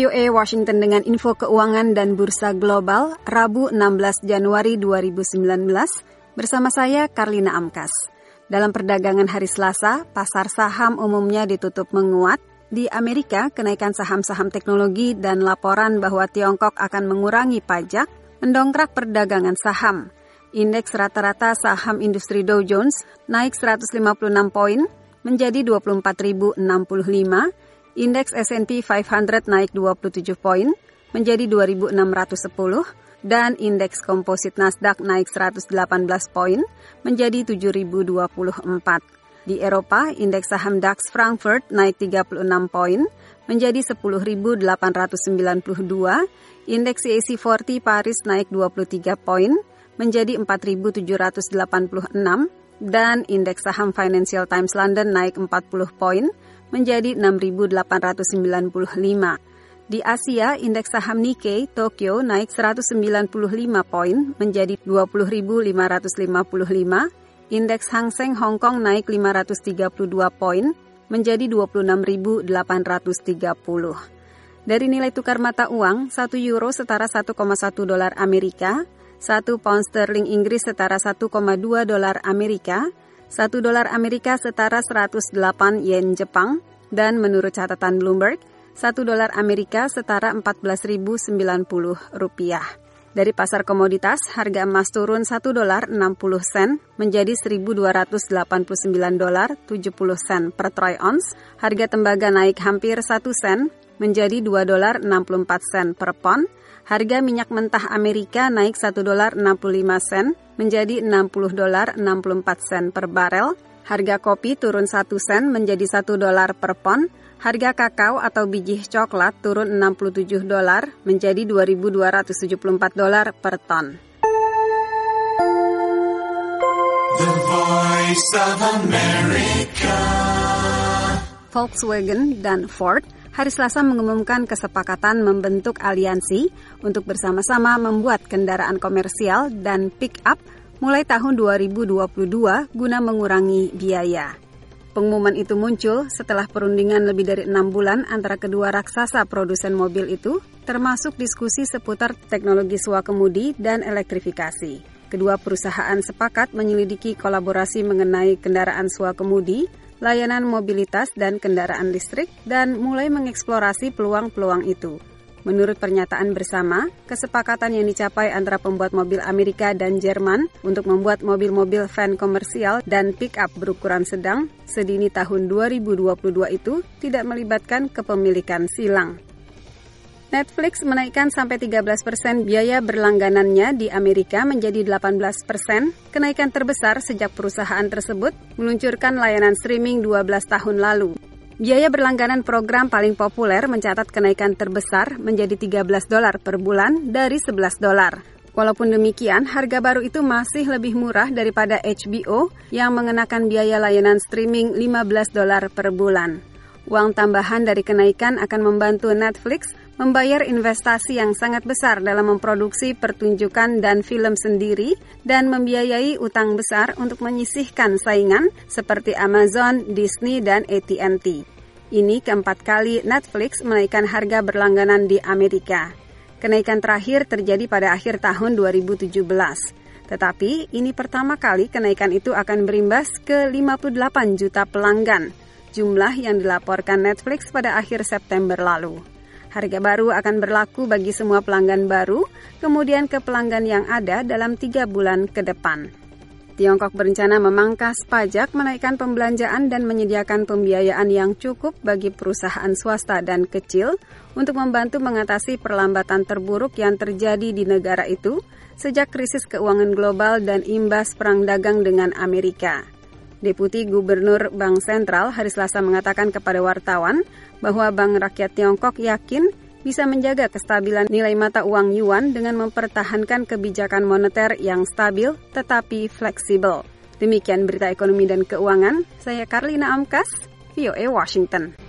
VOA Washington dengan info keuangan dan bursa global Rabu 16 Januari 2019 bersama saya Karlina Amkas. Dalam perdagangan hari Selasa, pasar saham umumnya ditutup menguat. Di Amerika, kenaikan saham-saham teknologi dan laporan bahwa Tiongkok akan mengurangi pajak mendongkrak perdagangan saham. Indeks rata-rata saham industri Dow Jones naik 156 poin menjadi 24.065. Indeks S&P 500 naik 27 poin menjadi 2.610 dan indeks komposit Nasdaq naik 118 poin menjadi 7.024. Di Eropa, indeks saham DAX Frankfurt naik 36 poin menjadi 10.892, indeks CAC 40 Paris naik 23 poin menjadi 4.786 dan indeks saham Financial Times London naik 40 poin menjadi 6.895. Di Asia, indeks saham Nikkei Tokyo naik 195 poin menjadi 20.555. Indeks Hang Seng Hong Kong naik 532 poin menjadi 26.830. Dari nilai tukar mata uang, 1 euro setara 1,1 dolar Amerika, 1 pound sterling Inggris setara 1,2 dolar Amerika, 1 dolar Amerika setara 108 yen Jepang, dan menurut catatan Bloomberg, 1 dolar Amerika setara 14.090 rupiah. Dari pasar komoditas, harga emas turun 1 dolar 60 sen menjadi 1.289 dolar 70 sen per troy ounce. Harga tembaga naik hampir 1 sen menjadi 2 dolar 64 sen per pon. Harga minyak mentah Amerika naik 1 dolar 65 sen menjadi 60 dolar 64 sen per barel. Harga kopi turun 1 sen menjadi 1 dolar per pon. Harga kakao atau biji coklat turun 67 dolar menjadi 2.274 dolar per ton. The Voice of America. Volkswagen dan Ford hari Selasa mengumumkan kesepakatan membentuk aliansi untuk bersama-sama membuat kendaraan komersial dan pick-up mulai tahun 2022 guna mengurangi biaya. Pengumuman itu muncul setelah perundingan lebih dari 6 bulan antara kedua raksasa produsen mobil itu, termasuk diskusi seputar teknologi swakemudi dan elektrifikasi. Kedua perusahaan sepakat menyelidiki kolaborasi mengenai kendaraan swakemudi, layanan mobilitas dan kendaraan listrik, dan mulai mengeksplorasi peluang-peluang itu. Menurut pernyataan bersama, kesepakatan yang dicapai antara pembuat mobil Amerika dan Jerman untuk membuat mobil-mobil van komersial dan pick-up berukuran sedang sedini tahun 2022 itu tidak melibatkan kepemilikan silang. Netflix menaikkan sampai 13% biaya berlangganannya di Amerika menjadi 18%, kenaikan terbesar sejak perusahaan tersebut meluncurkan layanan streaming 12 tahun lalu. Biaya berlangganan program paling populer mencatat kenaikan terbesar menjadi 13 dolar per bulan dari 11 dolar. Walaupun demikian, harga baru itu masih lebih murah daripada HBO yang mengenakan biaya layanan streaming 15 dolar per bulan. Uang tambahan dari kenaikan akan membantu Netflix membayar investasi yang sangat besar dalam memproduksi pertunjukan dan film sendiri dan membiayai utang besar untuk menyisihkan saingan seperti Amazon, Disney, dan AT&T. Ini keempat kali Netflix menaikkan harga berlangganan di Amerika. Kenaikan terakhir terjadi pada akhir tahun 2017. Tetapi ini pertama kali kenaikan itu akan berimbas ke 58 juta pelanggan, jumlah yang dilaporkan Netflix pada akhir September lalu. Harga baru akan berlaku bagi semua pelanggan baru, kemudian ke pelanggan yang ada dalam 3 bulan ke depan. Tiongkok berencana memangkas pajak, menaikkan pembelanjaan dan menyediakan pembiayaan yang cukup bagi perusahaan swasta dan kecil untuk membantu mengatasi perlambatan terburuk yang terjadi di negara itu sejak krisis keuangan global dan imbas perang dagang dengan Amerika. Deputi Gubernur Bank Sentral hari Selasa mengatakan kepada wartawan bahwa Bank Rakyat Tiongkok yakin bisa menjaga kestabilan nilai mata uang yuan dengan mempertahankan kebijakan moneter yang stabil tetapi fleksibel. Demikian berita ekonomi dan keuangan, saya Karlina Amkas, VOA Washington.